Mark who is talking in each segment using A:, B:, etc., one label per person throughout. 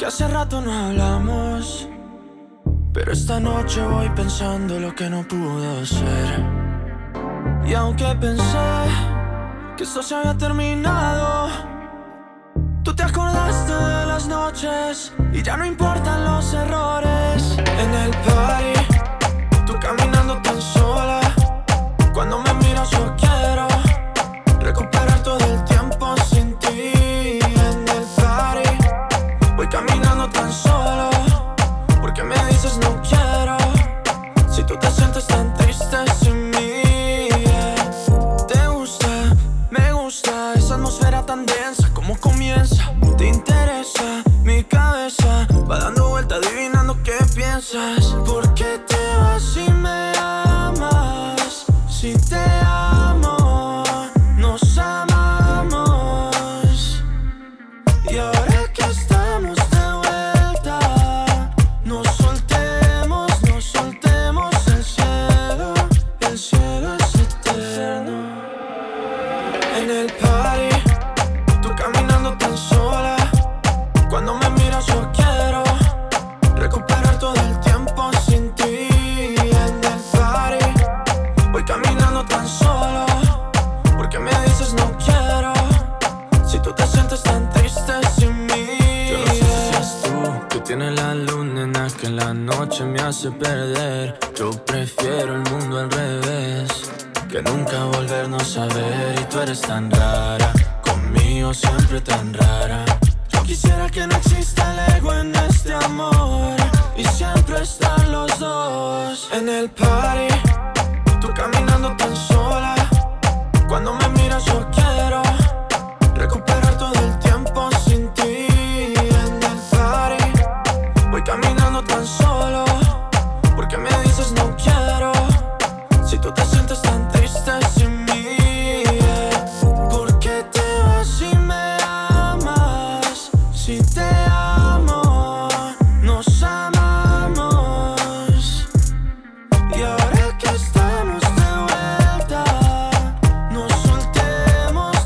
A: hace rato no hablamos, pero esta noche voy pensando lo que no pudo ser. Y aunque pensé que esto se había terminado, tú te acordaste de las noches y ya no importan los errores. En el party, tú caminando tan sola, cuando me miras yo quiero recuperar todo el tiempo sin ti. En el party, voy caminando tan solo, porque me dices no quiero, si tú te sientes tan triste sin mí. Te gusta, me gusta esa atmósfera tan densa, como comienza. Te interesa mi cabeza, va dando vuelta adivinando qué piensas. ¿Por qué te vas si me amas? Si te amo, nos amamos. Y ahora que estamos de vuelta, nos soltemos el cielo es eterno. En el party, tú caminando tan sola, cuando me miras yo quiero recuperar todo el tiempo sin ti. En el party, voy caminando tan solo, porque me dices no quiero, si tú te sientes tan triste sin mí. Yo no sé si seas tú tienes la luz, nena, que la noche me hace perder. Yo prefiero el mundo al revés, que nunca volvernos a ver. Y tú eres tan rara, conmigo siempre tan rara. Yo quisiera que no exista el ego en este amor, y siempre están los dos. En el party, tú caminando tan sola, cuando me miras yo quiero recuperar todo el tiempo sin ti. En el party, voy caminando tan solo, porque me dices no quiero, si tú te sientes tan triste sin mí. ¿Por qué te vas si me amas? Si te amo, nos amamos. Y ahora que estamos de vuelta, nos soltemos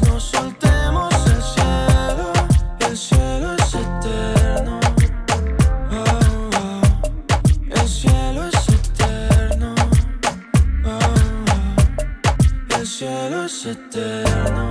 A: el cielo es eterno. Oh, oh. El cielo es eterno. Oh, oh. El cielo es eterno.